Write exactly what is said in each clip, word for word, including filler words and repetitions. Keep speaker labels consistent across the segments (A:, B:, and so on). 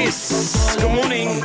A: Kiss. Good morning.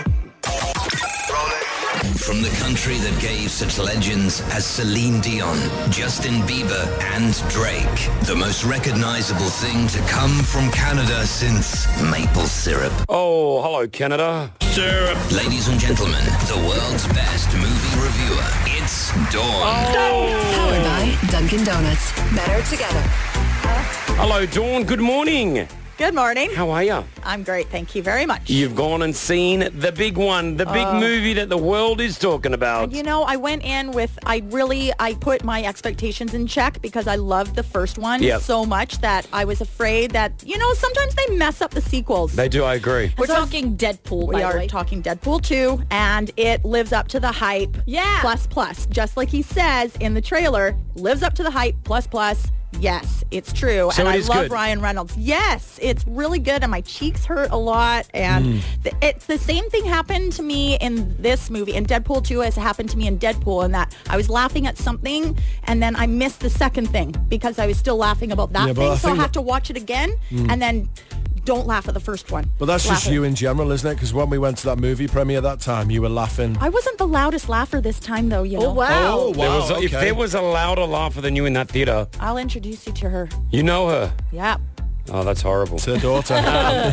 B: From the country that gave such legends as Celine Dion, Justin Bieber and Drake, the most recognizable thing to come from Canada since maple syrup.
A: Oh, hello, Canada. Syrup.
B: Ladies and gentlemen, the world's best movie reviewer, it's Dawn.
A: Oh.
C: Powered by Dunkin' Donuts. Better together.
A: Hello, Dawn. Good morning.
D: Good morning.
A: How are you?
D: I'm great. Thank you very much.
A: You've gone and seen the big one, the big
D: Uh,
A: movie that the world is talking about.
D: You know, I went in with, I really, I put my expectations in check because I loved the first one
A: Yep.
D: so much that I was afraid that, you know, sometimes they mess up the sequels.
A: They do, I agree.
E: We're
D: So
E: talking Deadpool, by
D: We
E: the
D: are
E: way.
D: talking Deadpool two, and it lives up to the hype.
E: Yeah.
D: Plus, plus. Just like he says in the trailer, lives up to the hype, plus, plus. Yes, it's true.
A: So
D: and
A: it
D: I
A: is
D: love
A: good.
D: Ryan Reynolds. Yes, it's really good, and my cheeks hurt a lot. And
A: Mm.
D: th- it's the same thing happened to me in this movie. In Deadpool two has happened to me in Deadpool, in that I was laughing at something, and then I missed the second thing because I was still laughing about that
F: Yeah, but
D: thing.
F: I
D: So I
F: think
D: have to watch it again, and then don't laugh at the first one.
F: But that's
D: Laugh
F: just
D: at-
F: you in general, isn't it? Because when we went to that movie premiere that time, you were laughing.
D: I wasn't the loudest laugher this time, though, you know.
E: Oh, wow.
F: Oh,
A: There was,
F: wow,
A: If
F: okay.
A: there was a louder laugher than you in that theater,
D: I'll introduce you to her.
A: you know her.
D: Yeah.
A: Oh, that's horrible.
F: To the daughter.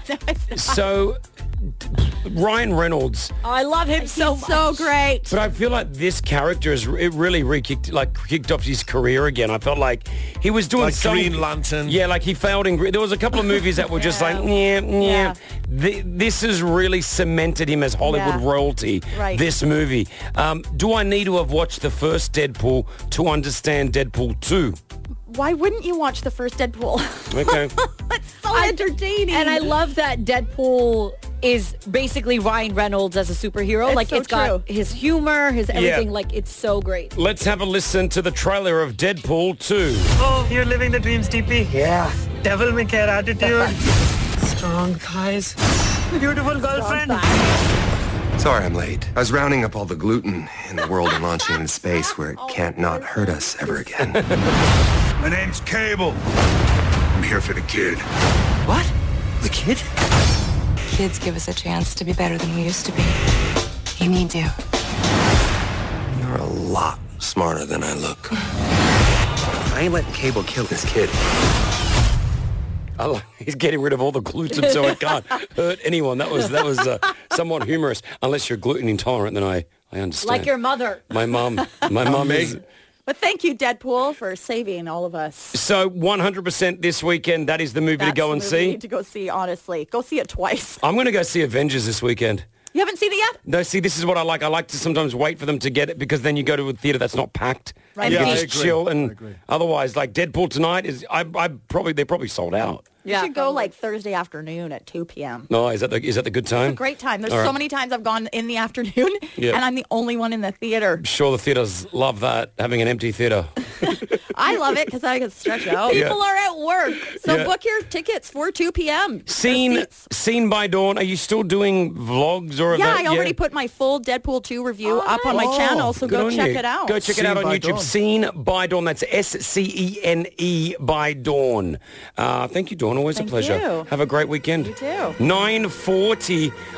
A: So, Ryan Reynolds,
E: I love him so
D: He's
E: much.
D: so great.
A: but I feel like this character has it really re-kicked, like kicked off his career again. I felt like he was doing
F: Like
A: some,
F: Green Lantern.
A: Yeah, like he failed in. Gre- There was a couple of movies that were just
D: Yeah.
A: like, yeah, yeah.
D: Yeah.
A: Th- this has really cemented him as Hollywood
D: Yeah.
A: royalty.
D: Right.
A: This movie. Um, do I need to have watched the first Deadpool to understand Deadpool two?
D: Why wouldn't you watch the first Deadpool?
A: Okay.
D: It's so entertaining.
E: And I love that Deadpool is basically Ryan Reynolds as a superhero.
D: It's
E: like
D: so
E: it's got
D: true.
E: his humor, his everything. Like it's so great.
A: Let's have a listen to the trailer of Deadpool two.
G: Oh, you're living the dreams, T P. Yeah. Devil may care attitude. Strong thighs. Beautiful girlfriend.
H: Sorry I'm late. I was rounding up all the gluten in the world and launching it into space where it can't not hurt us ever again.
I: My name's Cable. I'm here for the kid.
H: What? The kid?
C: Kids give us a chance to be better than we used to be. He needs you.
H: You're a lot smarter than I look. I ain't letting Cable kill this kid.
A: I like, he's getting rid of all the gluten so it can't hurt anyone. That was that was uh, somewhat humorous. Unless you're gluten intolerant, then I, I understand.
E: Like your mother.
A: My mum. My mum is.
D: But thank you, Deadpool, for saving all of us.
A: So one hundred percent this weekend, that is the movie
D: That's
A: to go
D: the
A: and
D: movie you
A: see.
D: need to go see, honestly. Go see it twice.
A: I'm going to go see Avengers this weekend.
D: You haven't seen it yet?
A: No, see, this is what I like. I like to sometimes wait for them to get it because then you go to a theater that's not packed.
D: Right.
A: And you
F: Yeah,
A: can
F: I
A: just
F: agree.
A: chill.
F: I
A: And
F: agree.
A: otherwise, like Deadpool tonight, is I, I probably they're probably sold out.
D: You should go like Thursday afternoon at two p.m.
A: No, is that the, is that the good time?
D: It's a great time. There's
A: All
D: so
A: right.
D: many times I've gone in the afternoon,
A: Yeah.
D: and I'm the only one in the theater.
A: I'm sure the theaters love that, having an empty theater.
D: I love it because I can stretch out.
A: Yeah.
D: People are at work, so
A: Yeah.
D: book your tickets for two p.m. There's
A: Seen
D: seats.
A: Seen by Dawn. Are you still doing vlogs or?
D: Yeah,
A: event?
D: I already put my full Deadpool two review up on my
F: nice.
D: channel, so
A: Good
D: go
A: on
D: check
A: you.
D: it out.
A: Go check it
F: Seen
A: out on
F: by
A: YouTube.
F: Dawn.
A: Seen by Dawn. That's S C E N E by Dawn. Uh, thank you, Dawn. Always
D: Thank
A: a pleasure.
D: you.
A: Have a great weekend.
D: You too.
A: nine forty.